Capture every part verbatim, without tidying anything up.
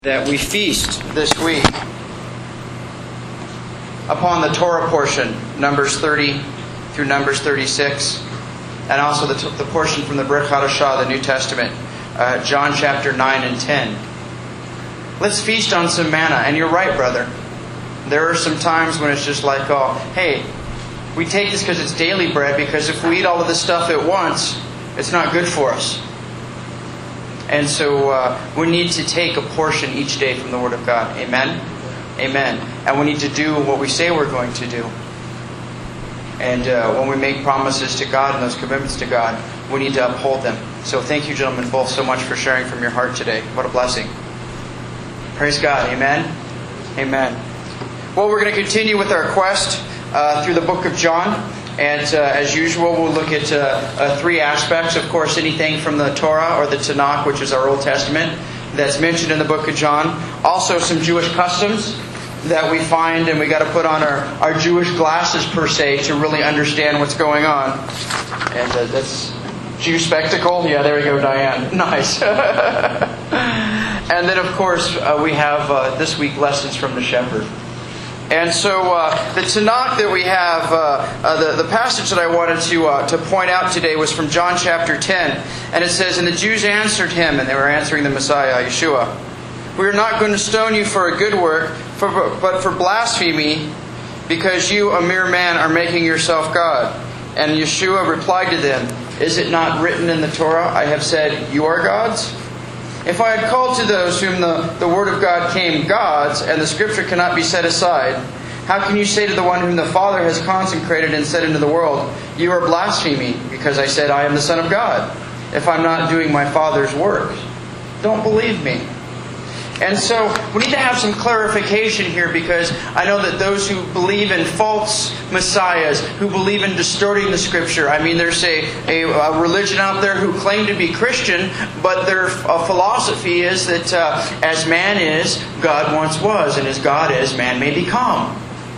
That we feast this week upon the Torah portion, Numbers thirty through Numbers thirty-six, and also the, the portion from the Brit Hadashah, the New Testament, uh, John chapter nine and ten. Let's feast on some manna. And you're right, brother. There are some times when it's just like, oh, hey, we take this because it's daily bread, because if we eat all of this stuff at once, it's not good for us. And so uh, we need to take a portion each day from the Word of God. Amen? Amen. And we need to do what we say we're going to do. And uh, when we make promises to God and those commitments to God, we need to uphold them. So thank you, gentlemen, both so much for sharing from your heart today. What a blessing. Praise God. Amen? Amen. Well, we're going to continue with our quest uh, through the book of John. And uh, as usual, we'll look at uh, uh, three aspects. Of course, anything from the Torah or the Tanakh, which is our Old Testament, that's mentioned in the book of John. Also some Jewish customs that we find, and we got to put on our, our Jewish glasses, per se, to really understand what's going on. And uh, that's Jew spectacle. Yeah, there we go, Diane. Nice. And then, of course, uh, we have uh, this week lessons from the shepherd. And so uh, the Tanakh that we have, uh, uh, the, the passage that I wanted to uh, to point out today was from John chapter ten. And it says, "And the Jews answered him," and they were answering the Messiah, Yeshua, "We are not going to stone you for a good work, for, but for blasphemy, because you, a mere man, are making yourself God." And Yeshua replied to them, "Is it not written in the Torah, I have said, you are gods? If I had called to those whom the, the Word of God came gods, and the Scripture cannot be set aside, how can you say to the one whom the Father has consecrated and set into the world, you are blaspheming, because I said I am the Son of God, if I'm not doing my Father's work? Don't believe me." And so we need to have some clarification here, because I know that those who believe in false messiahs, who believe in distorting the Scripture, I mean, there's a, a, a religion out there who claim to be Christian, but their uh, philosophy is that uh, as man is, God once was, and as God is, man may become.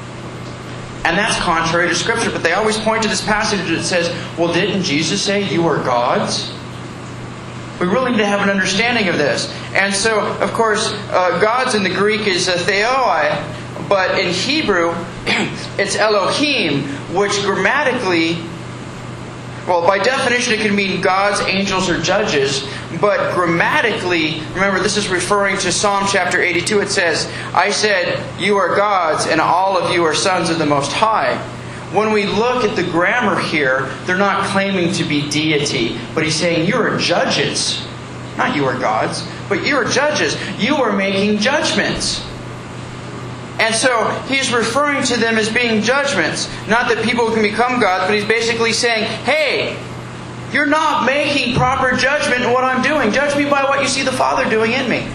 And that's contrary to Scripture. But they always point to this passage that says, well, didn't Jesus say you are gods? We really need to have an understanding of this. And so, of course, uh, gods in the Greek is uh, theoi, but in Hebrew, it's Elohim, which grammatically, well, by definition, it can mean gods, angels, or judges. But grammatically, remember, this is referring to Psalm chapter eighty-two. It says, "I said, you are gods, and all of you are sons of the Most High." When we look at the grammar here, they're not claiming to be deity, but he's saying you are judges. Not you are gods, but you are judges. You are making judgments. And so he's referring to them as being judgments. Not that people can become gods, but he's basically saying, hey, you're not making proper judgment in what I'm doing. Judge me by what you see the Father doing in me.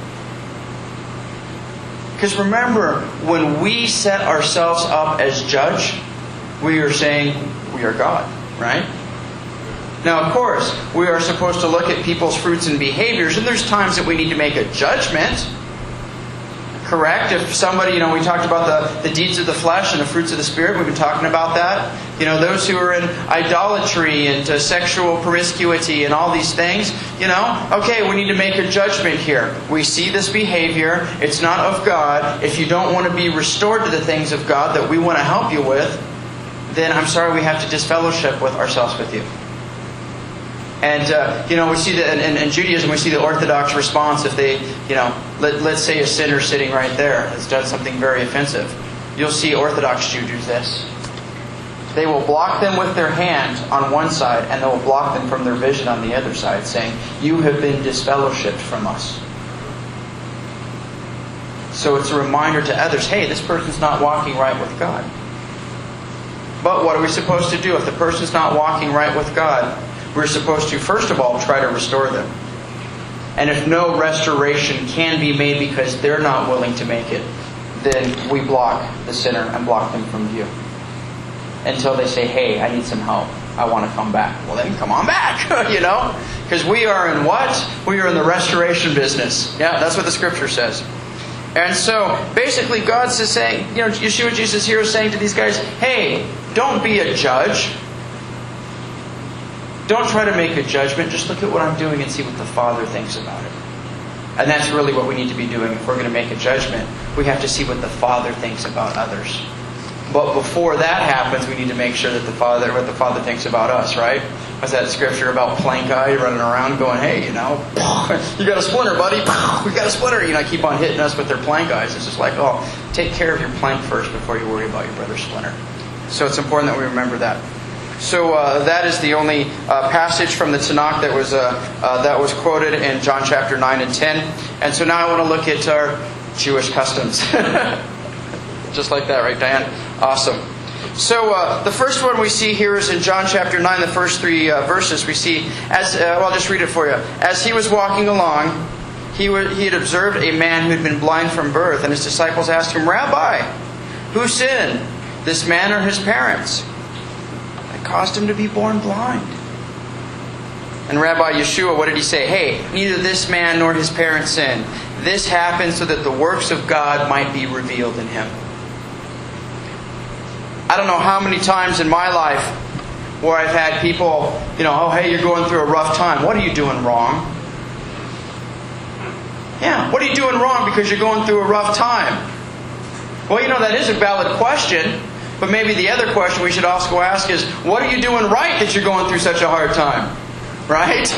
Because remember, when we set ourselves up as judge, we are saying we are God, right? Now, of course, we are supposed to look at people's fruits and behaviors, and there's times that we need to make a judgment. Correct? If somebody, you know, we talked about the, the deeds of the flesh and the fruits of the Spirit. We've been talking about that. You know, those who are in idolatry and uh, sexual promiscuity and all these things, you know, okay, we need to make a judgment here. We see this behavior. It's not of God. If you don't want to be restored to the things of God that we want to help you with, then I'm sorry, we have to disfellowship with ourselves with you. And, uh, you know, we see that in, in Judaism, we see the Orthodox response if they, you know, let, let's say a sinner sitting right there has done something very offensive. You'll see Orthodox Jews do this. They will block them with their hand on one side, and they will block them from their vision on the other side, saying, you have been disfellowshipped from us. So it's a reminder to others, hey, this person's not walking right with God. But what are we supposed to do? If the person's not walking right with God, we're supposed to, first of all, try to restore them. And if no restoration can be made because they're not willing to make it, then we block the sinner and block them from view. Until they say, hey, I need some help. I want to come back. Well, then come on back, you know? Because we are in what? We are in the restoration business. Yeah, that's what the Scripture says. And so, basically, God's just saying, you know, Yeshua Jesus here is saying to these guys, hey, don't be a judge. Don't try to make a judgment. Just look at what I'm doing and see what the Father thinks about it. And that's really what we need to be doing. If we're going to make a judgment, we have to see what the Father thinks about others. But before that happens, we need to make sure that the Father, what the Father thinks about us, right? Was that scripture about plank eye running around going, hey, you know, you got a splinter, buddy. We got a splinter. You know, keep on hitting us with their plank eyes. It's just like, oh, take care of your plank first before you worry about your brother's splinter. So it's important that we remember that. So uh, that is the only uh, passage from the Tanakh that was uh, uh, that was quoted in John chapter nine and ten. And so now I want to look at our Jewish customs. Just like that, right, Diane? Awesome. So uh, the first one we see here is in John chapter nine, the first three uh, verses. We see, as uh, well, I'll just read it for you. As he was walking along, he, w- he had observed a man who had been blind from birth, and his disciples asked him, Rabbi, who sinned, this man or his parents, that caused him to be born blind? And Rabbi Yeshua, what did he say? Hey, neither this man nor his parents sinned. This happened so that the works of God might be revealed in him. I don't know how many times in my life where I've had people, you know, oh, hey, you're going through a rough time. What are you doing wrong? Yeah, what are you doing wrong because you're going through a rough time? Well, you know, that is a valid question. But maybe the other question we should also ask is, what are you doing right that you're going through such a hard time? Right?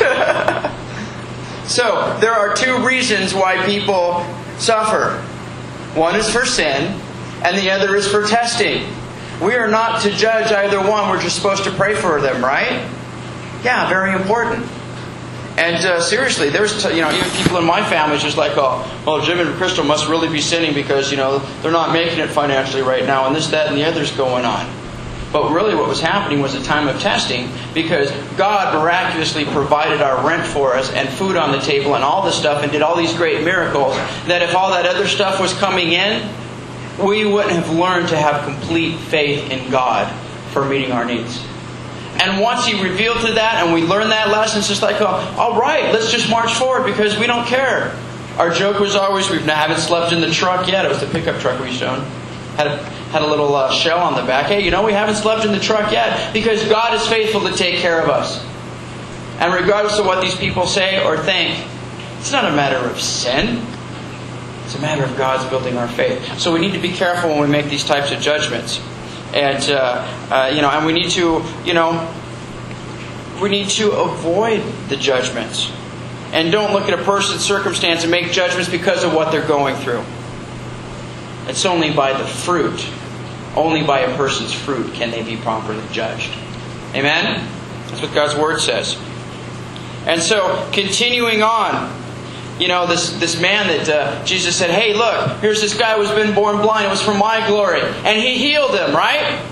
So, there are two reasons why people suffer. One is for sin, and the other is for testing. We are not to judge either one. We're just supposed to pray for them, right? Yeah, very important. And uh, seriously, there's, you know, even people in my family just like, oh, well, Jim and Crystal must really be sinning because, you know, they're not making it financially right now, and this, that, and the other's going on. But really what was happening was a time of testing because God miraculously provided our rent for us and food on the table and all this stuff and did all these great miracles that if all that other stuff was coming in, we wouldn't have learned to have complete faith in God for meeting our needs. And once He revealed to that and we learned that lesson, it's just like, oh, all right, let's just march forward because we don't care. Our joke was always, we haven't slept in the truck yet. It was the pickup truck we used to own. Had a, had a little uh, shell on the back. Hey, you know, we haven't slept in the truck yet because God is faithful to take care of us. And regardless of what these people say or think, it's not a matter of sin. It's a matter of God's building our faith. So we need to be careful when we make these types of judgments. And, uh, uh, you know, and we need to, you know, we need to avoid the judgments. And don't look at a person's circumstance and make judgments because of what they're going through. It's only by the fruit, only by a person's fruit can they be properly judged. Amen? That's what God's Word says. And so, continuing on, you know, this, this man that uh, Jesus said, hey, look, here's this guy who's been born blind. It was for my glory. And He healed him, right?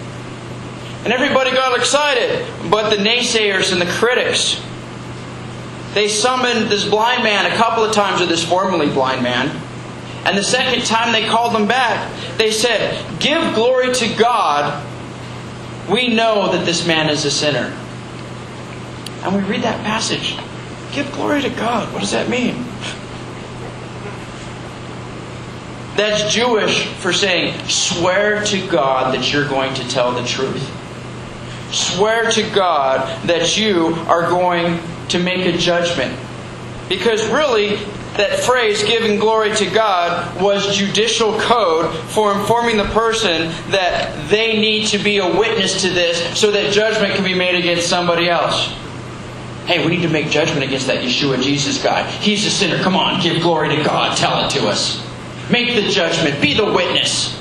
And everybody got excited. But the naysayers and the critics, they summoned this blind man a couple of times, or this formerly blind man. And the second time they called him back, they said, give glory to God. We know that this man is a sinner. And we read that passage. Give glory to God. What does that mean? That's Jewish for saying, swear to God that you're going to tell the truth. Swear to God that you are going to make a judgment. Because really, that phrase, giving glory to God, was judicial code for informing the person that they need to be a witness to this so that judgment can be made against somebody else. Hey, we need to make judgment against that Yeshua Jesus guy. He's a sinner. Come on, give glory to God. Tell it to us. Make the judgment. Be the witness.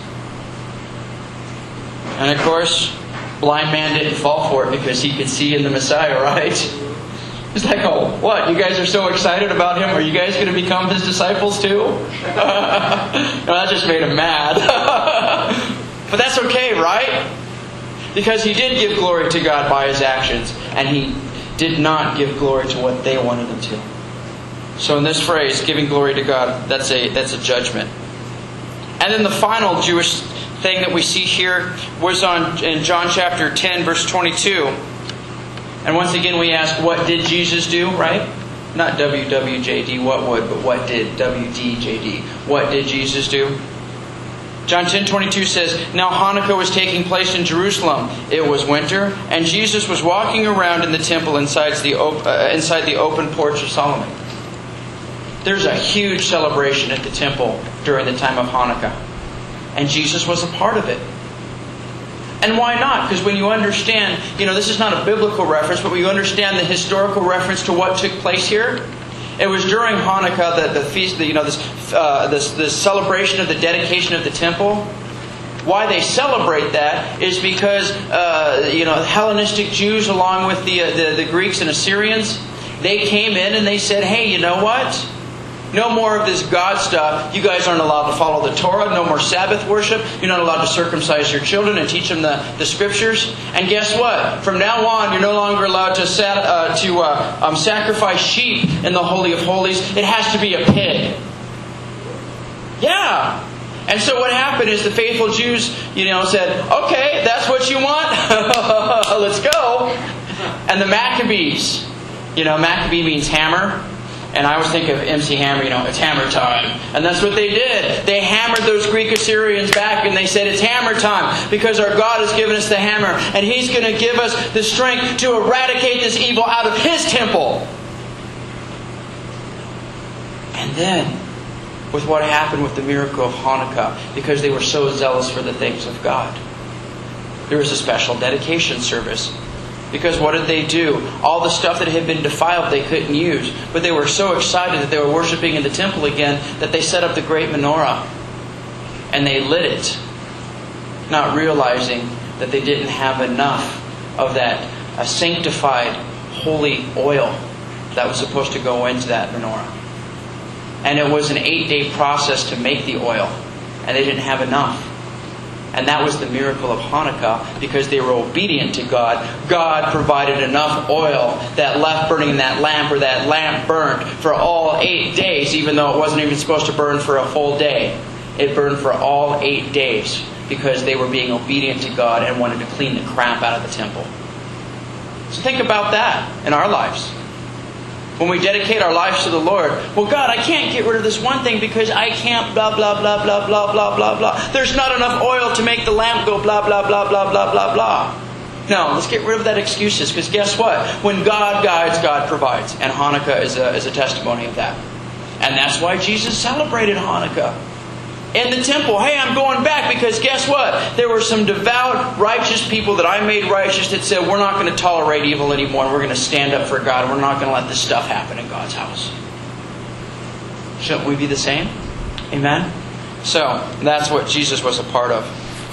And of course, blind man didn't fall for it because he could see in the Messiah, right? He's like, oh, what? You guys are so excited about Him? Are you guys going to become His disciples too? No, that just made him mad. But that's okay, right? Because he did give glory to God by his actions. And he did not give glory to what they wanted him to. So in this phrase, giving glory to God, that's a that's a judgment. And then the final Jewish thing that we see here was on in John chapter ten, verse twenty-two. And once again we ask, what did Jesus do, right? Not W W J D, what would, but what did W D J D? What did Jesus do? John ten twenty-two says, now Hanukkah was taking place in Jerusalem. It was winter, and Jesus was walking around in the temple inside the, op- uh, inside the open porch of Solomon. There's a huge celebration at the temple during the time of Hanukkah. And Jesus was a part of it. And why not? Because when you understand, you know, this is not a biblical reference, but when you understand the historical reference to what took place here, it was during Hanukkah, the, the feast, the, you know, this, uh, this this celebration of the dedication of the temple. Why they celebrate that is because, uh, you know, Hellenistic Jews, along with the, uh, the the Greeks and Assyrians, they came in and they said, "Hey, you know what? No more of this God stuff. You guys aren't allowed to follow the Torah. No more Sabbath worship. You're not allowed to circumcise your children and teach them the, the Scriptures. And guess what? From now on, you're no longer allowed to sat, uh, to uh, um, sacrifice sheep in the Holy of Holies. It has to be a pig." Yeah. And so what happened is the faithful Jews, you know, said, "Okay, that's what you want? Let's go." And the Maccabees, you know, Maccabee means hammer. And I always think of M C Hammer, you know, it's hammer time. And that's what they did. They hammered those Greek Assyrians back and they said, "It's hammer time because our God has given us the hammer. And He's going to give us the strength to eradicate this evil out of His temple." And then, with what happened with the miracle of Hanukkah, because they were so zealous for the things of God, there was a special dedication service. Because what did they do? All the stuff that had been defiled they couldn't use. But they were so excited that they were worshiping in the temple again that they set up the great menorah. And they lit it. Not realizing that they didn't have enough of that uh, sanctified, holy oil that was supposed to go into that menorah. And it was an eight-day process to make the oil. And they didn't have enough. And that was the miracle of Hanukkah because they were obedient to God. God provided enough oil that left burning that lamp, or that lamp burned for all eight days, even though it wasn't even supposed to burn for a full day. It burned for all eight days because they were being obedient to God and wanted to clean the crap out of the temple. So think about that in our lives. When we dedicate our lives to the Lord, well, God, I can't get rid of this one thing because I can't blah, blah, blah, blah, blah, blah, blah, blah. There's not enough oil to make the lamp go blah, blah, blah, blah, blah, blah, blah. No, let's get rid of that excuses, because guess what? When God guides, God provides. And Hanukkah is a, is a testimony of that. And that's why Jesus celebrated Hanukkah in the temple. Hey, I'm going back because guess what? There were some devout, righteous people that I made righteous that said, we're not going to tolerate evil anymore. And we're going to stand up for God. And we're not going to let this stuff happen in God's house. Shouldn't we be the same? Amen? So, that's what Jesus was a part of.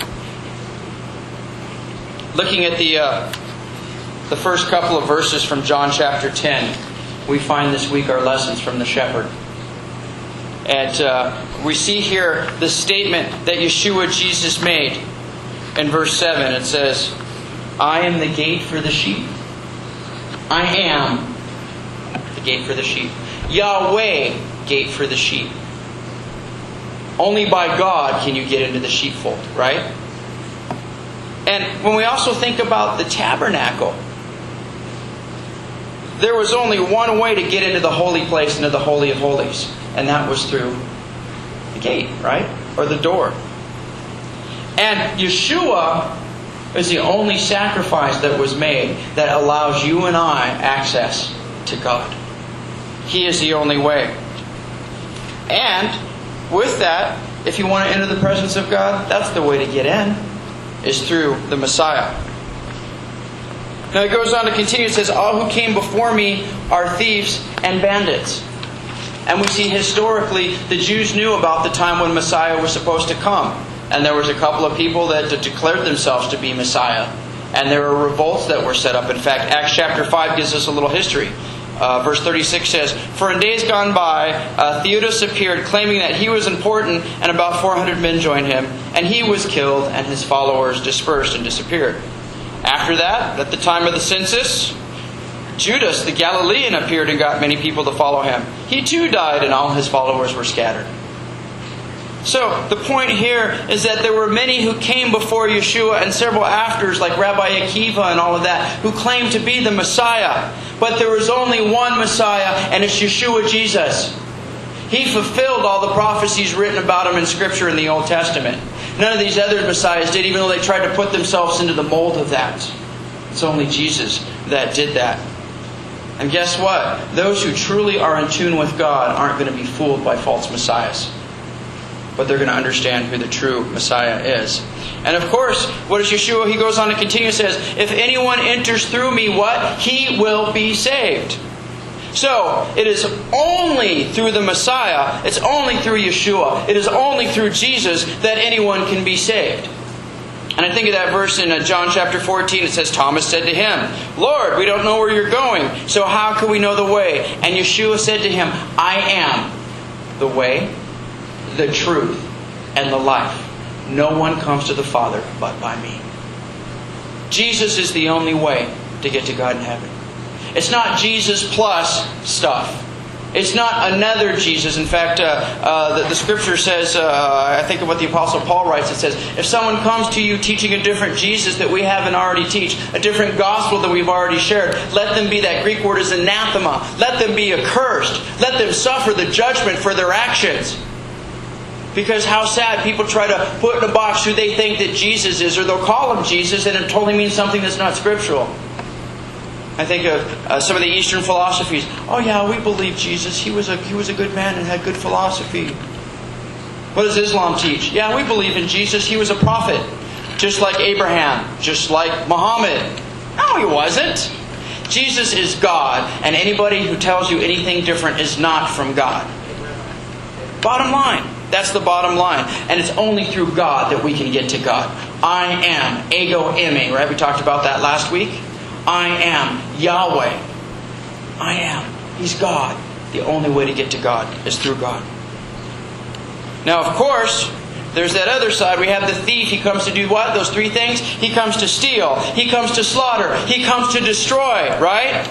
Looking at the uh, the first couple of verses from John chapter ten, we find this week our lessons from the shepherd. And uh, we see here the statement that Yeshua Jesus made in verse seven. It says, I am the gate for the sheep. I am the gate for the sheep. Yahweh, gate for the sheep. Only by God can you get into the sheepfold, right? And when we also think about the tabernacle, there was only one way to get into the holy place, into the Holy of Holies. And that was through the gate, right? Or the door. And Yeshua is the only sacrifice that was made that allows you and I access to God. He is the only way. And with that, if you want to enter the presence of God, that's the way to get in, is through the Messiah. Now it goes on to continue. It says, all who came before me are thieves and bandits. And we see historically the Jews knew about the time when Messiah was supposed to come. And there was a couple of people that declared themselves to be Messiah. And there were revolts that were set up. In fact, Acts chapter five gives us a little history. Uh, verse thirty-six says, for in days gone by, uh, Theudas appeared, claiming that he was important, and about four hundred men joined him. And he was killed, and his followers dispersed and disappeared. After that, at the time of the census, Judas the Galilean appeared and got many people to follow him. He too died, and all his followers were scattered. So, the point here is that there were many who came before Yeshua and several afters, like Rabbi Akiva and all of that, who claimed to be the Messiah. But there was only one Messiah, and it's Yeshua Jesus. He fulfilled all the prophecies written about him in Scripture in the Old Testament. None of these other Messiahs did, even though they tried to put themselves into the mold of that. It's only Jesus that did that. And guess what? Those who truly are in tune with God aren't going to be fooled by false messiahs. But they're going to understand who the true Messiah is. And of course, what is Yeshua? He goes on to continue and says, if anyone enters through me, what? He will be saved. So, it is only through the Messiah, it's only through Yeshua, it is only through Jesus that anyone can be saved. And I think of that verse in John chapter fourteen. It says, Thomas said to Him, Lord, we don't know where you're going, so how can we know the way? And Yeshua said to him, I am the way, the truth, and the life. No one comes to the Father but by me. Jesus is the only way to get to God in heaven. It's not Jesus plus stuff. It's not another Jesus. In fact, uh, uh, the, the Scripture says, uh, I think of what the Apostle Paul writes, it says, if someone comes to you teaching a different Jesus that we haven't already teach, a different gospel that we've already shared, let them be, that Greek word is anathema, let them be accursed. Let them suffer the judgment for their actions. Because how sad people try to put in a box who they think that Jesus is, or they'll call Him Jesus and it totally means something that's not scriptural. I think of uh, some of the Eastern philosophies. Oh yeah, we believe Jesus. He was a he was a good man and had good philosophy. What does Islam teach? Yeah, we believe in Jesus. He was a prophet. Just like Abraham. Just like Muhammad. No, he wasn't. Jesus is God. And anybody who tells you anything different is not from God. Bottom line. That's the bottom line. And it's only through God that we can get to God. I am. Ego eimi. Right? We talked about that last week. I am Yahweh. I am. He's God. The only way to get to God is through God. Now, of course, there's that other side. We have the thief. He comes to do what? Those three things? He comes to steal. He comes to slaughter. He comes to destroy. Right?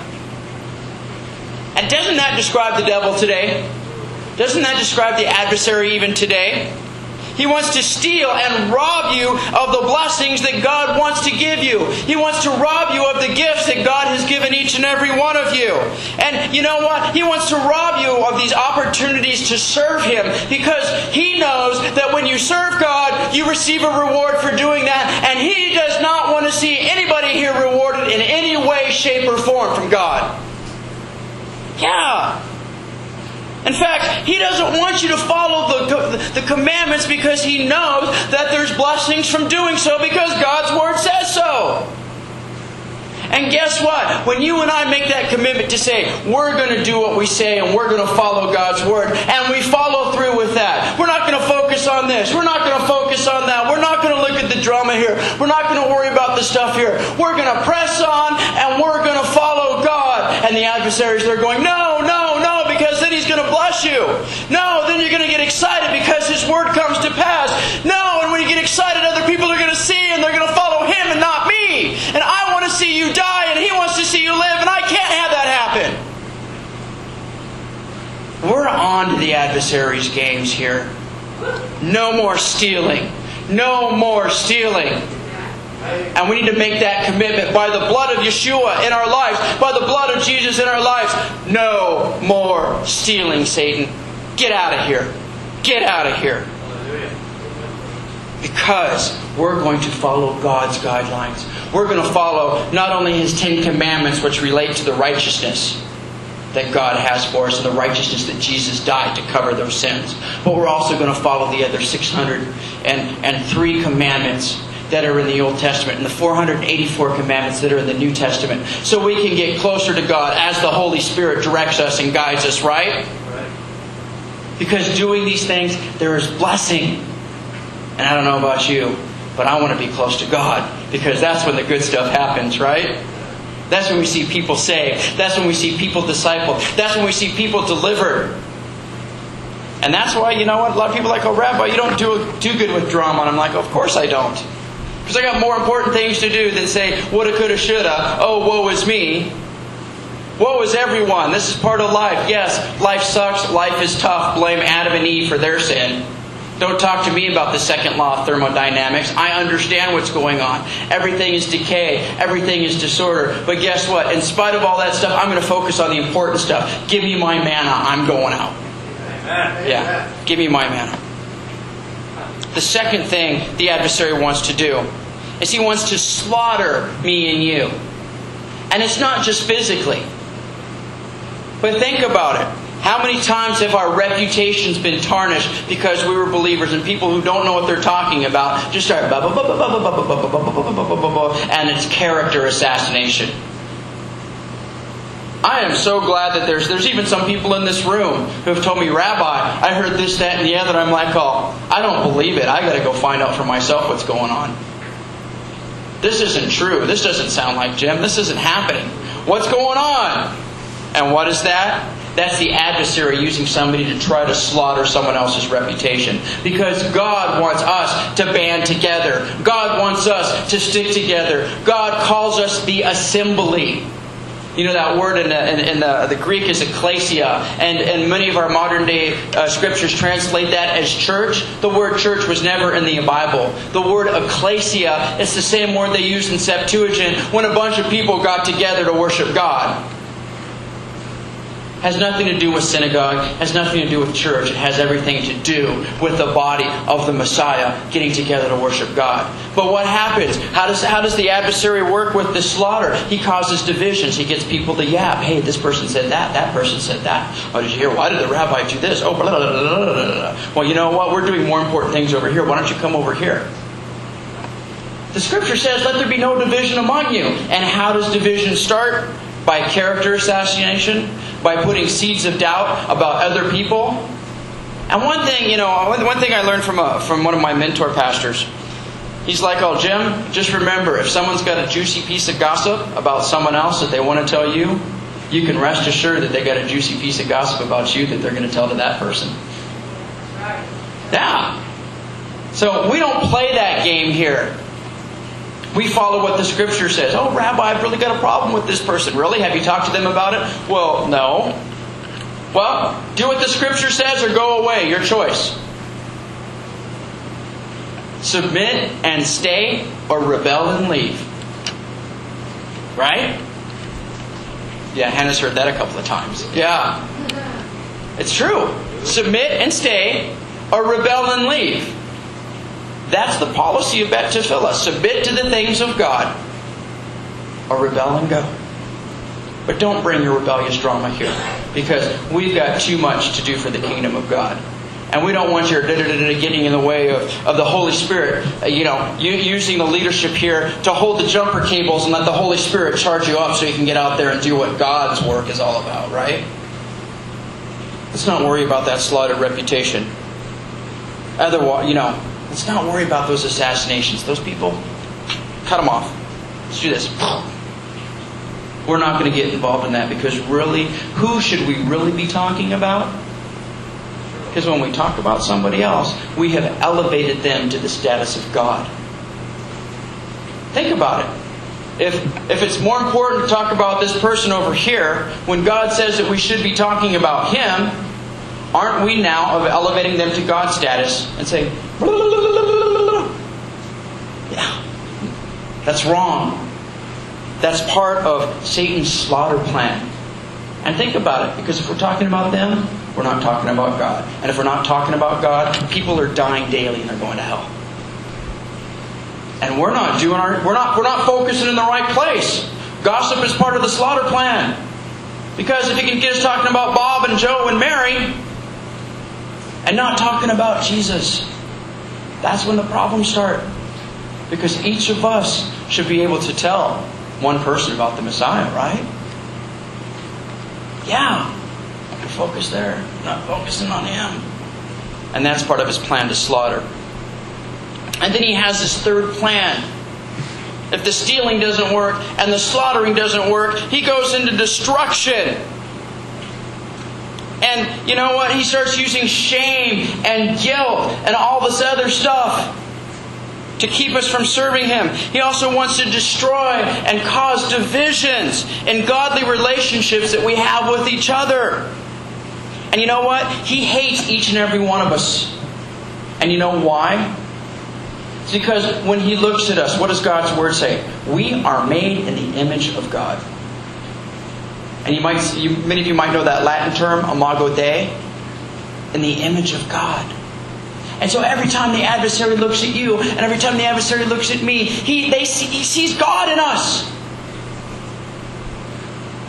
And doesn't that describe the devil today? Doesn't that describe the adversary even today? He wants to steal and rob you of the blessings that God wants to give you. He wants to rob you of the gifts that God has given each and every one of you. And you know what? He wants to rob you of these opportunities to serve Him, because He knows that when you serve God, you receive a reward for doing that. And He does not want to see anybody here rewarded in any way, shape, or form from God. Yeah. In fact, He doesn't want you to follow the, the commandments because He knows that there's blessings from doing so, because God's Word says so. And guess what? When you and I make that commitment to say, we're going to do what we say and we're going to follow God's Word, and we follow through with that. We're not going to focus on this. We're not going to focus on that. We're not going to look at the drama here. We're not going to worry about the stuff here. We're going to press on and we're going to follow God. And the adversaries, they're going, no, no, no, because then He's going to bless you. No, then you're going to get excited because His Word comes to pass. No, and when you get excited, other people are going to see and they're going to follow Him and not me. And I want to see you die and He wants to see you live, and I can't have that happen. We're on to the adversary's games here. No more stealing. No more stealing. And we need to make that commitment by the blood of Yeshua in our lives, by the blood of Jesus in our lives. No more stealing, Satan. Get out of here. Get out of here. Because we're going to follow God's guidelines. We're going to follow not only His Ten Commandments, which relate to the righteousness that God has for us and the righteousness that Jesus died to cover those sins, but we're also going to follow the other six hundred three commandments that are in the Old Testament and the four hundred eighty-four commandments that are in the New Testament, so we can get closer to God as the Holy Spirit directs us and guides us, right? Because doing these things, there is blessing. And I don't know about you, but I want to be close to God, because that's when the good stuff happens, right? That's when we see people saved. That's when we see people discipled. That's when we see people delivered. And that's why, you know what, a lot of people are like, oh, Rabbi, you don't do too good with drama. And I'm like, of course I don't. Because I got more important things to do than say, woulda, coulda, shoulda. Oh, woe is me. Woe is everyone. This is part of life. Yes, life sucks. Life is tough. Blame Adam and Eve for their sin. Don't talk to me about the second law of thermodynamics. I understand what's going on. Everything is decay. Everything is disorder. But guess what? In spite of all that stuff, I'm going to focus on the important stuff. Give me my manna. I'm going out. Amen. Yeah. Give me my manna. The second thing the adversary wants to do is he wants to slaughter me and you. And it's not just physically. But think about it. How many times have our reputations been tarnished because we were believers, and people who don't know what they're talking about just start blah, blah, blah, blah, blah, blah, blah, blah, blah, blah, blah, blah, blah, and it's character assassination. I am so glad that there's there's even some people in this room who have told me, Rabbi, I heard this, that, and the other. I'm like, oh, I don't believe it. I got to go find out for myself what's going on. This isn't true. This doesn't sound like Jim. This isn't happening. What's going on? And what is that? That's the adversary using somebody to try to slaughter someone else's reputation. Because God wants us to band together. God wants us to stick together. God calls us the assembly. You know, that word in the, in, in the, the Greek is ecclesia. And, and many of our modern day uh, scriptures translate that as church. The word church was never in the Bible. The word ecclesia is the same word they used in Septuagint when a bunch of people got together to worship God. Has nothing to do with synagogue, has nothing to do with church. It has everything to do with the body of the Messiah getting together to worship God. But what happens? How does how does the adversary work with the slaughter? He causes divisions. He gets people to yap. Hey, this person said that. That person said that. Oh, did you hear? Why did the rabbi do this? Oh, blah, blah, blah, blah, blah, blah. Well, you know what? We're doing more important things over here. Why don't you come over here? The Scripture says, let there be no division among you. And how does division start? By character assassination, by putting seeds of doubt about other people. And one thing, you know, one thing I learned from a, from one of my mentor pastors, he's like, oh, Jim, just remember, if someone's got a juicy piece of gossip about someone else that they want to tell you, you can rest assured that they got a juicy piece of gossip about you that they're going to tell to that person. Yeah. So we don't play that game here. We follow what the Scripture says. Oh, Rabbi, I've really got a problem with this person. Really? Have you talked to them about it? Well, no. Well, do what the Scripture says or go away. Your choice. Submit and stay or rebel and leave. Right? Yeah, Hannah's heard that a couple of times. Yeah. It's true. Submit and stay or rebel and leave. That's the policy of Bet Tefillah. Submit to the things of God or rebel and go. But don't bring your rebellious drama here, because we've got too much to do for the kingdom of God. And we don't want your getting in the way of, of the Holy Spirit, you know, using the leadership here to hold the jumper cables and let the Holy Spirit charge you up so you can get out there and do what God's work is all about, right? Let's not worry about that slaughtered reputation. Otherwise, you know, let's not worry about those assassinations. Those people, cut them off. Let's do this. We're not going to get involved in that, because really, who should we really be talking about? Because when we talk about somebody else, we have elevated them to the status of God. Think about it. If, if it's more important to talk about this person over here, when God says that we should be talking about him, aren't we now elevating them to God's status and saying, yeah, that's wrong. That's part of Satan's slaughter plan. And think about it, because if we're talking about them, we're not talking about God. And if we're not talking about God, people are dying daily and they're going to hell. And we're not doing our we're not we're not focusing in the right place. Gossip is part of the slaughter plan. Because if you can get us talking about Bob and Joe and Mary and not talking about Jesus, that's when the problems start. Because each of us should be able to tell one person about the Messiah, right? Yeah. We're focused there, not focusing on him. And that's part of his plan to slaughter. And then he has this third plan. If the stealing doesn't work and the slaughtering doesn't work, he goes into destruction. And you know what? He starts using shame and guilt and all this other stuff to keep us from serving him. He also wants to destroy and cause divisions in godly relationships that we have with each other. And you know what? He hates each and every one of us. And you know why? It's because when he looks at us, what does God's Word say? We are made in the image of God. And you might, you, many of you might know that Latin term, imago Dei, in the image of God. And so every time the adversary looks at you, and every time the adversary looks at me, he, they see, he sees God in us.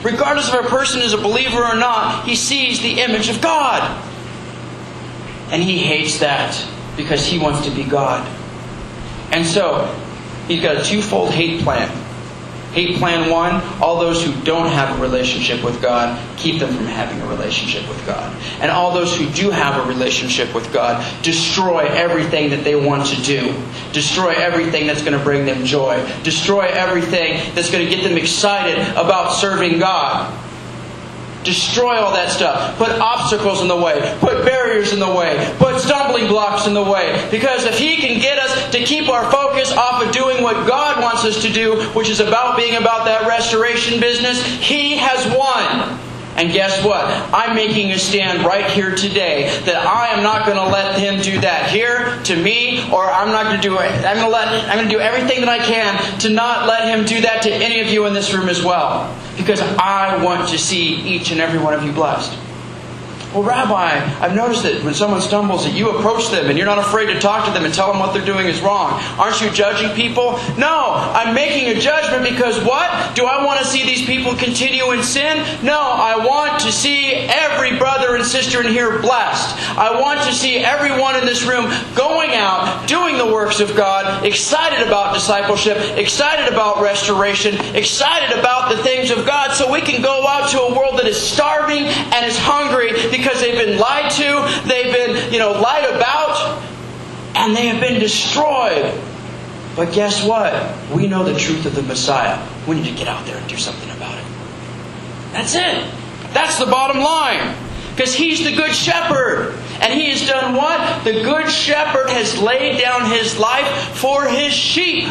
Regardless if a person is a believer or not, he sees the image of God. And he hates that because he wants to be God. And so, he's got a twofold hate plan. Hate plan one, all those who don't have a relationship with God, keep them from having a relationship with God. And all those who do have a relationship with God, destroy everything that they want to do. Destroy everything that's going to bring them joy. Destroy everything that's going to get them excited about serving God. Destroy all that stuff. Put obstacles in the way. Put barriers in the way. Put stumbling blocks in the way. Because if He can get us to keep our focus off of doing what God wants us to do, which is about being about that restoration business, He has won. And guess what? I'm making a stand right here today that I am not going to let Him do that here to me, or I'm not going to do it. I'm going to let. I'm going to do everything that I can to not let Him do that to any of you in this room as well, because I want to see each and every one of you blessed. Well, Rabbi, I've noticed that when someone stumbles, that you approach them and you're not afraid to talk to them and tell them what they're doing is wrong. Aren't you judging people? No, I'm making a judgment because what? Do I want to see these people continue in sin? No, I want to see every brother and sister in here blessed. I want to see everyone in this room going out, doing the works of God, excited about discipleship, excited about restoration, excited about the things of God, so we can go out to a world that is starving and is hungry because Because they've been lied to, they've been, you know, lied about, and they have been destroyed. But guess what? We know the truth of the Messiah. We need to get out there and do something about it. That's it. That's the bottom line. Because He's the Good Shepherd. And He has done what? The Good Shepherd has laid down His life for His sheep.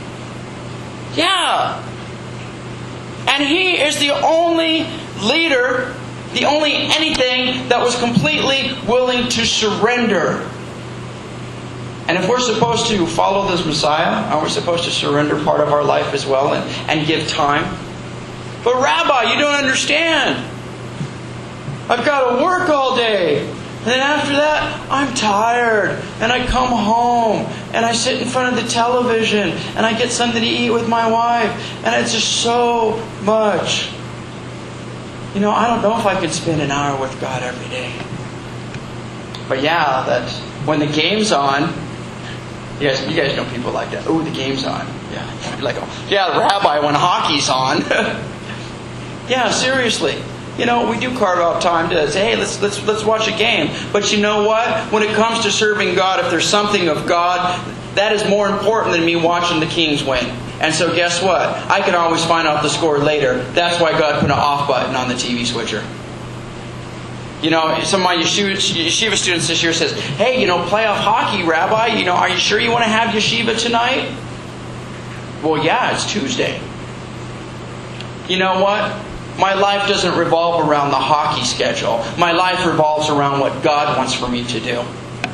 Yeah. And He is the only leader, the only anything that was completely willing to surrender. And if we're supposed to follow this Messiah, aren't we supposed to surrender part of our life as well and, and give time? But Rabbi, you don't understand. I've got to work all day. And then after that, I'm tired. And I come home. And I sit in front of the television. And I get something to eat with my wife. And it's just so much. You know, I don't know if I could spend an hour with God every day. But yeah, that when the game's on, you guys, you guys know people like that. Oh, the game's on. Yeah, you're like, oh, yeah, the Rabbi when hockey's on. Yeah, seriously. You know, we do carve out time to say, hey, let's let's let's watch a game. But you know what? When it comes to serving God, if there's something of God, that is more important than me watching the Kings win. And so guess what? I can always find out the score later. That's why God put an off button on the T V switcher. You know, some of my yeshiva, yeshiva students this year says, hey, you know, playoff hockey, Rabbi, you know, are you sure you want to have yeshiva tonight? Well, yeah, it's Tuesday. You know what? My life doesn't revolve around the hockey schedule. My life revolves around what God wants for me to do.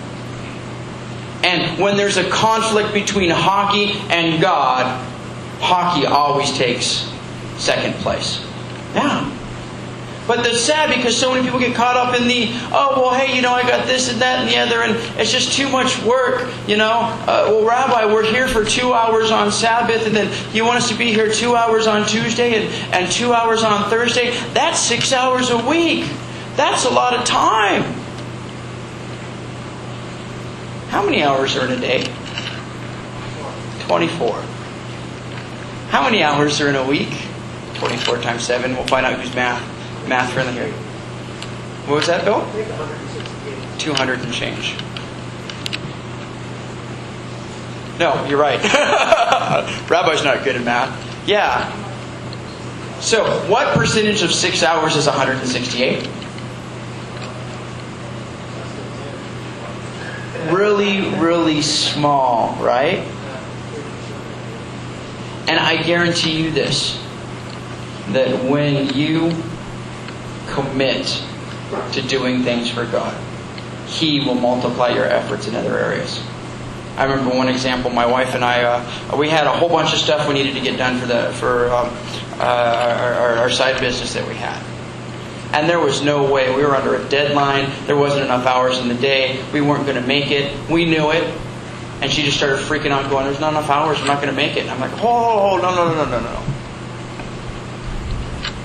And when there's a conflict between hockey and God, hockey always takes second place. Yeah. But that's sad because so many people get caught up in the, oh, well, hey, you know, I got this and that and the other, and it's just too much work, you know. Uh, well, Rabbi, we're here for two hours on Sabbath, and then you want us to be here two hours on Tuesday and, and two hours on Thursday. That's six hours a week. That's a lot of time. How many hours are in a day? twenty-four. How many hours are in a week? twenty-four times seven. We'll find out who's math. Math friendly here. What was that, Bill? two hundred and change. No, you're right. Rabbi's not good at math. Yeah. So, what percentage of six hours is one hundred sixty-eight? Really, really small, right? And I guarantee you this, that when you commit to doing things for God, He will multiply your efforts in other areas. I remember one example. My wife and I, uh, we had a whole bunch of stuff we needed to get done for the for um, uh, our, our side business that we had, and there was no way. We were under a deadline. There wasn't enough hours in the day. We weren't going to make it. We knew it, and she just started freaking out, going, "There's not enough hours. We're not going to make it." And I'm like, "Oh, no, no, no, no, no, no."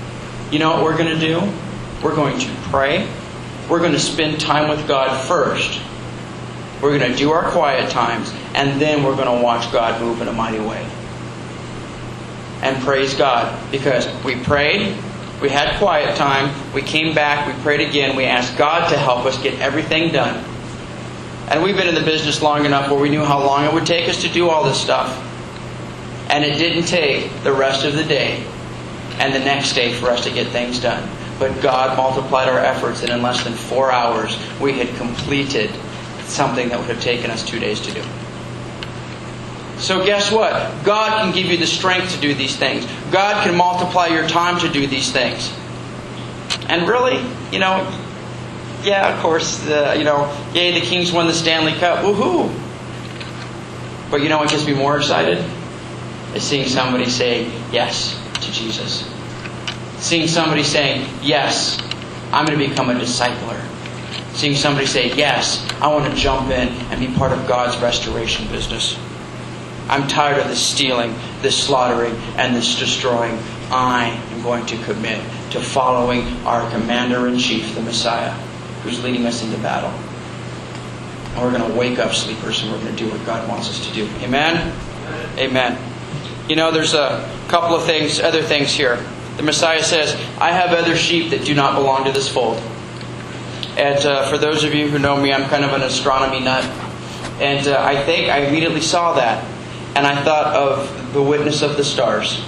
You know what we're going to do? We're going to pray. We're going to spend time with God first. We're going to do our quiet times, and then we're going to watch God move in a mighty way. And praise God, because we prayed, we had quiet time, we came back, we prayed again, we asked God to help us get everything done. And we've been in the business long enough where we knew how long it would take us to do all this stuff. And it didn't take the rest of the day and the next day for us to get things done. But God multiplied our efforts, and in less than four hours we had completed something that would have taken us two days to do. So guess what? God can give you the strength to do these things. God can multiply your time to do these things. And really, you know, yeah, of course, uh, you know, yay, the Kings won the Stanley Cup. Woohoo! But you know what gets me more excited? Is seeing somebody say yes to Jesus. Seeing somebody saying, yes, I'm going to become a discipler. Seeing somebody say, yes, I want to jump in and be part of God's restoration business. I'm tired of this stealing, this slaughtering, and this destroying. I am going to commit to following our Commander-in-Chief, the Messiah, who's leading us into battle. And we're going to wake up, sleepers, and we're going to do what God wants us to do. Amen? Amen. You know, there's a couple of things, other things here. The Messiah says, I have other sheep that do not belong to this fold. And uh, for those of you who know me, I'm kind of an astronomy nut. And uh, I think I immediately saw that. And I thought of the witness of the stars.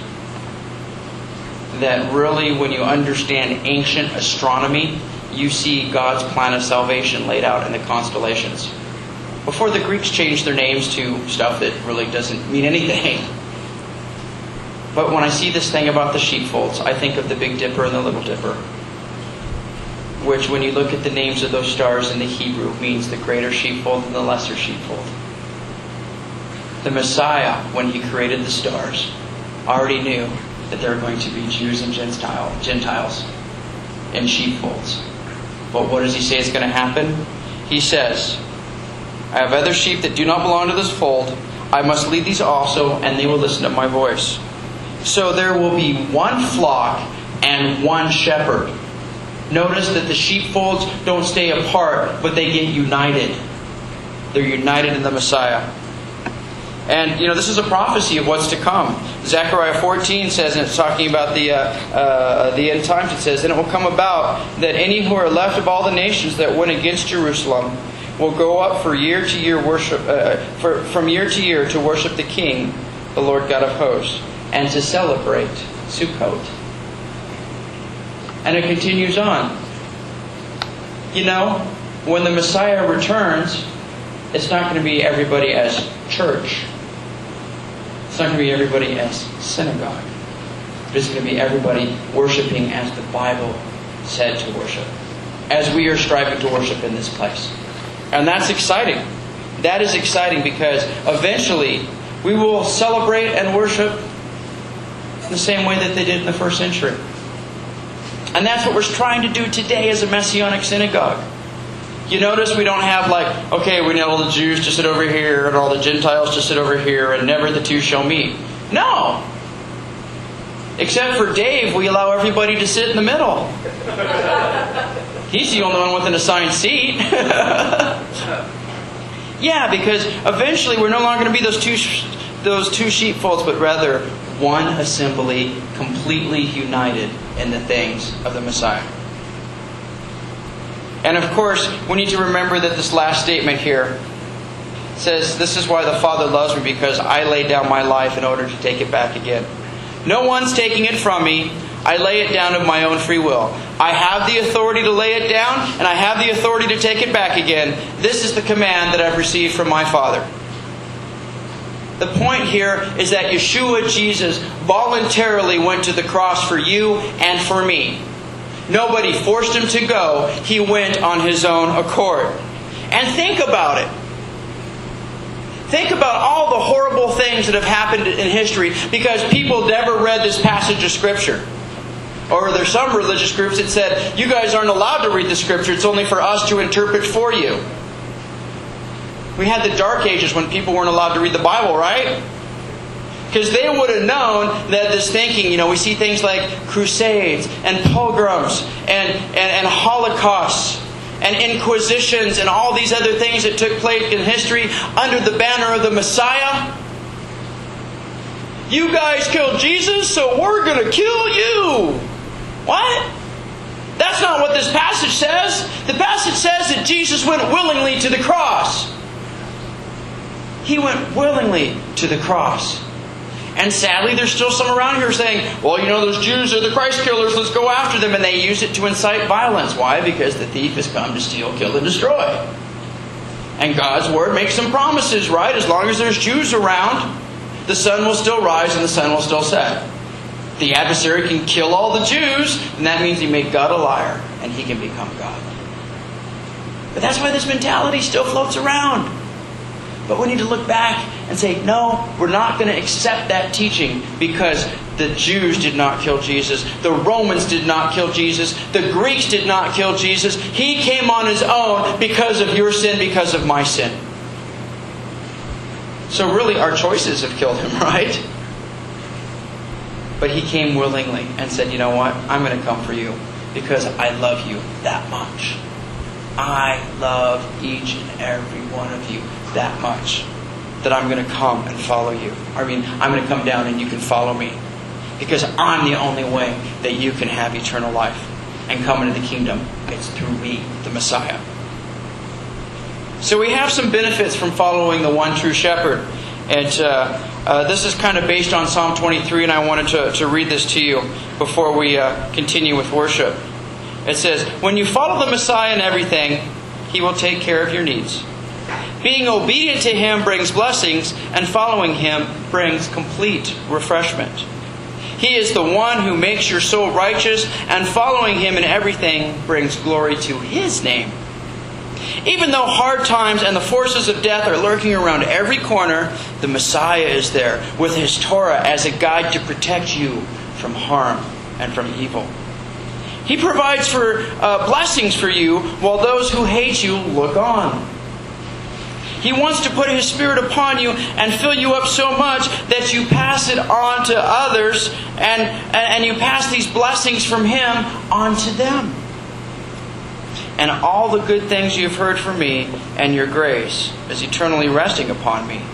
That really, when you understand ancient astronomy, you see God's plan of salvation laid out in the constellations. Before the Greeks changed their names to stuff that really doesn't mean anything. But when I see this thing about the sheepfolds, I think of the Big Dipper and the Little Dipper. Which, when you look at the names of those stars in the Hebrew, means the greater sheepfold and the lesser sheepfold. The Messiah, when He created the stars, already knew that there were going to be Jews and Gentile, Gentiles in sheepfolds. But what does He say is going to happen? He says, I have other sheep that do not belong to this fold. I must lead these also, and they will listen to my voice. So there will be one flock and one shepherd. Notice that the sheepfolds don't stay apart, but they get united. They're united in the Messiah. And, you know, this is a prophecy of what's to come. Zechariah fourteen says, and it's talking about the uh, uh, the end times, it says, and it will come about that any who are left of all the nations that went against Jerusalem will go up for year to year worship, uh, for, from year to year to worship the King, the Lord God of hosts, and to celebrate Sukkot. And it continues on. You know, when the Messiah returns, it's not going to be everybody as church. It's not going to be everybody as synagogue. But it's going to be everybody worshiping as the Bible said to worship. As we are striving to worship in this place. And that's exciting. That is exciting because eventually we will celebrate and worship the same way that they did in the first century. And that's what we're trying to do today as a Messianic synagogue. You notice we don't have like, okay, we need all the Jews to sit over here and all the Gentiles to sit over here and never the two shall meet. No! Except for Dave, we allow everybody to sit in the middle. He's the only one with an assigned seat. Yeah, because eventually we're no longer going to be those two those two sheepfolds, but rather one assembly completely united in the things of the Messiah. And of course, we need to remember that this last statement here says, this is why the Father loves me, because I lay down my life in order to take it back again. No one's taking it from me. I lay it down of my own free will. I have the authority to lay it down, and I have the authority to take it back again. This is the command that I've received from my Father. The point here is that Yeshua, Jesus, voluntarily went to the cross for you and for me. Nobody forced Him to go. He went on His own accord. And think about it. Think about all the horrible things that have happened in history because people never read this passage of Scripture. Or there's some religious groups that said, you guys aren't allowed to read the Scripture. It's only for us to interpret for you. We had the Dark Ages when people weren't allowed to read the Bible, right? Because they would have known that this thinking, you know, we see things like crusades and pogroms and, and, and holocausts and inquisitions and all these other things that took place in history under the banner of the Messiah. You guys killed Jesus, so we're going to kill you. What? That's not what this passage says. The passage says that Jesus went willingly to the cross. He went willingly to the cross. And sadly, there's still some around here saying, well, you know, those Jews are the Christ killers, let's go after them. And they use it to incite violence. Why? Because the thief has come to steal, kill, and destroy. And God's Word makes some promises, right? As long as there's Jews around, the sun will still rise and the sun will still set. The adversary can kill all the Jews, and that means he made God a liar, and he can become God. But that's why this mentality still floats around. But we need to look back and say, no, we're not going to accept that teaching because the Jews did not kill Jesus. The Romans did not kill Jesus. The Greeks did not kill Jesus. He came on His own because of your sin, because of my sin. So really our choices have killed Him, right? But He came willingly and said, you know what? I'm going to come for you because I love you that much. I love each and every one of you that much that I'm going to come and follow you. I mean, I'm going to come down and you can follow me. Because I'm the only way that you can have eternal life and come into the kingdom. It's through me, the Messiah. So we have some benefits from following the one true shepherd. And uh, uh, this is kind of based on Psalm twenty-three, and I wanted to, to read this to you before we uh, continue with worship. It says, when you follow the Messiah in everything, He will take care of your needs. Being obedient to Him brings blessings, and following Him brings complete refreshment. He is the one who makes your soul righteous, and following Him in everything brings glory to His name. Even though hard times and the forces of death are lurking around every corner, the Messiah is there with His Torah as a guide to protect you from harm and from evil. He provides for uh, blessings for you while those who hate you look on. He wants to put His Spirit upon you and fill you up so much that you pass it on to others and, and you pass these blessings from Him on to them. And all the good things you've heard from me and your grace is eternally resting upon me.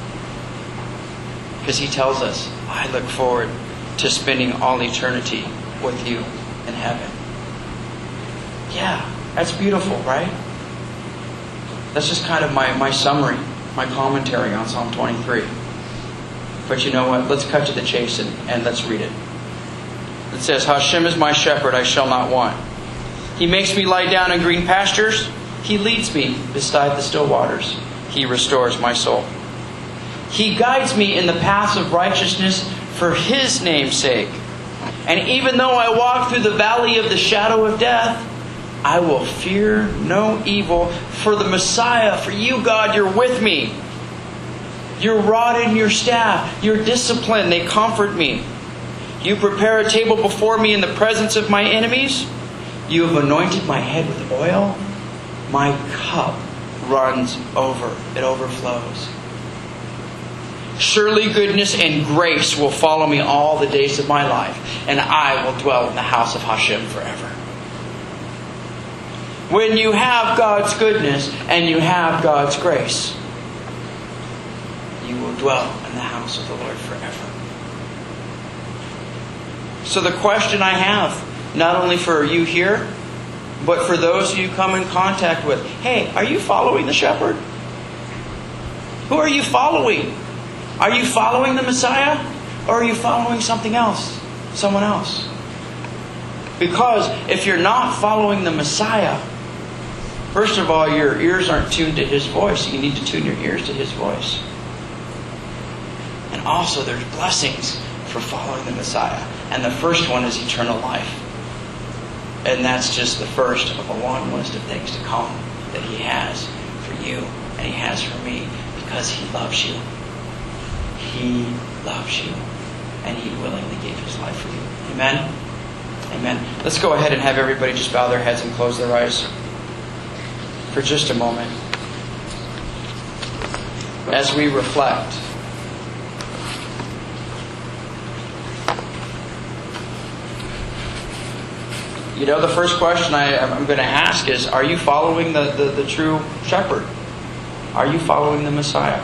Because He tells us, I look forward to spending all eternity with you in heaven. Yeah, that's beautiful, right? That's just kind of my, my summary, my commentary on Psalm twenty-three. But you know what? Let's cut to the chase and, and let's read it. It says, Hashem is my shepherd, I shall not want. He makes me lie down in green pastures. He leads me beside the still waters. He restores my soul. He guides me in the paths of righteousness for His name's sake. And even though I walk through the valley of the shadow of death, I will fear no evil. For the Messiah, for you, God, you're with me. Your rod and your staff, your discipline, they comfort me. You prepare a table before me in the presence of my enemies. You have anointed my head with oil. My cup runs over. It overflows. Surely goodness and grace will follow me all the days of my life, and I will dwell in the house of Hashem forever. When you have God's goodness and you have God's grace, you will dwell in the house of the Lord forever. So the question I have, not only for you here, but for those you come in contact with. Hey, are you following the shepherd? Who are you following? Are you following the Messiah? Or are you following something else? Someone else? Because if you're not following the Messiah, first of all, your ears aren't tuned to His voice. You need to tune your ears to His voice. And also there's blessings for following the Messiah. And the first one is eternal life. And that's just the first of a long list of things to come that He has for you and He has for me, because He loves you. He loves you. And He willingly gave His life for you. Amen? Amen. Let's go ahead and have everybody just bow their heads and close their eyes for just a moment as we reflect you know, the first question I, I'm going to ask is, are you following the, the, the true shepherd? Are you following the Messiah?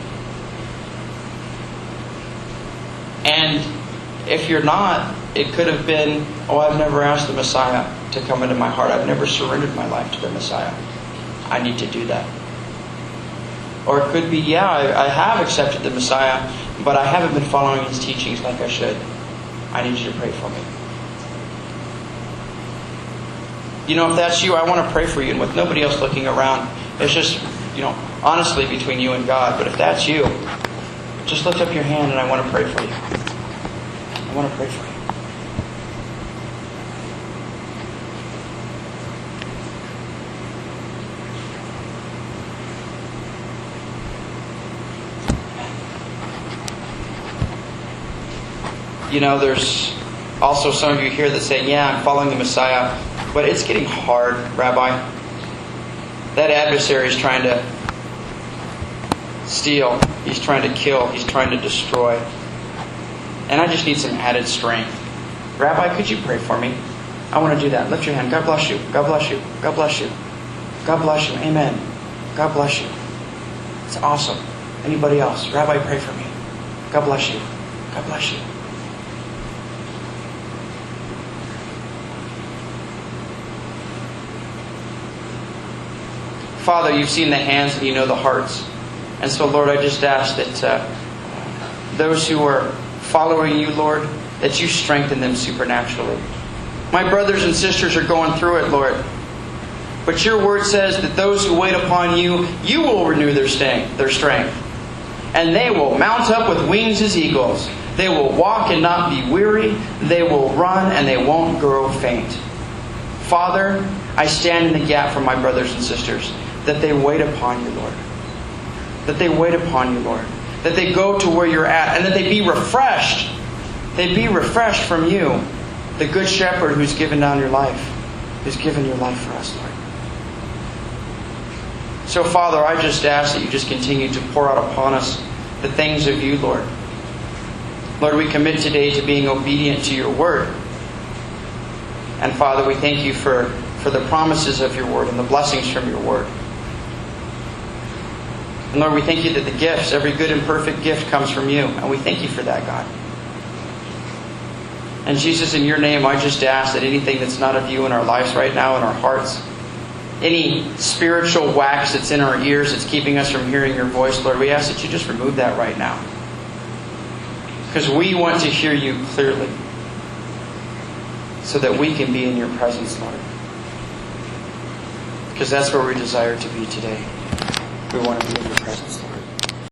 And if you're not, it could have been, oh, I've never asked the Messiah to come into my heart. I've never surrendered my life to the Messiah. I need to do that. Or it could be, yeah, I, I have accepted the Messiah, but I haven't been following His teachings like I should. I need you to pray for me. You know, if that's you, I want to pray for you. And with nobody else looking around, it's just, you know, honestly between you and God. But if that's you, just lift up your hand and I want to pray for you. I want to pray for you. You know, there's also some of you here that say, yeah, I'm following the Messiah, but it's getting hard, Rabbi. That adversary is trying to steal. He's trying to kill. He's trying to destroy. And I just need some added strength. Rabbi, could you pray for me? I want to do that. Lift your hand. God bless you. God bless you. God bless you. God bless you. Amen. God bless you. It's awesome. Anybody else? Rabbi, pray for me. God bless you. God bless you. Father, you've seen the hands and you know the hearts. And so, Lord, I just ask that uh, those who are following you, Lord, that you strengthen them supernaturally. My brothers and sisters are going through it, Lord. But your word says that those who wait upon you, you will renew their strength, their strength. And they will mount up with wings as eagles. They will walk and not be weary. They will run and they won't grow faint. Father, I stand in the gap for my brothers and sisters, that they wait upon you, Lord. That they wait upon you, Lord. That they go to where you're at and that they be refreshed. They be refreshed from you, the good shepherd who's given down your life, who's given your life for us, Lord. So, Father, I just ask that you just continue to pour out upon us the things of you, Lord. Lord, we commit today to being obedient to your word. And Father, we thank you for, for the promises of your word and the blessings from your word. And Lord, we thank you that the gifts, every good and perfect gift comes from you. And we thank you for that, God. And Jesus, in your name, I just ask that anything that's not of you in our lives right now, in our hearts, any spiritual wax that's in our ears that's keeping us from hearing your voice, Lord, we ask that you just remove that right now. Because we want to hear you clearly, so that we can be in your presence, Lord. Because that's where we desire to be today. We want to be in your presence, Lord.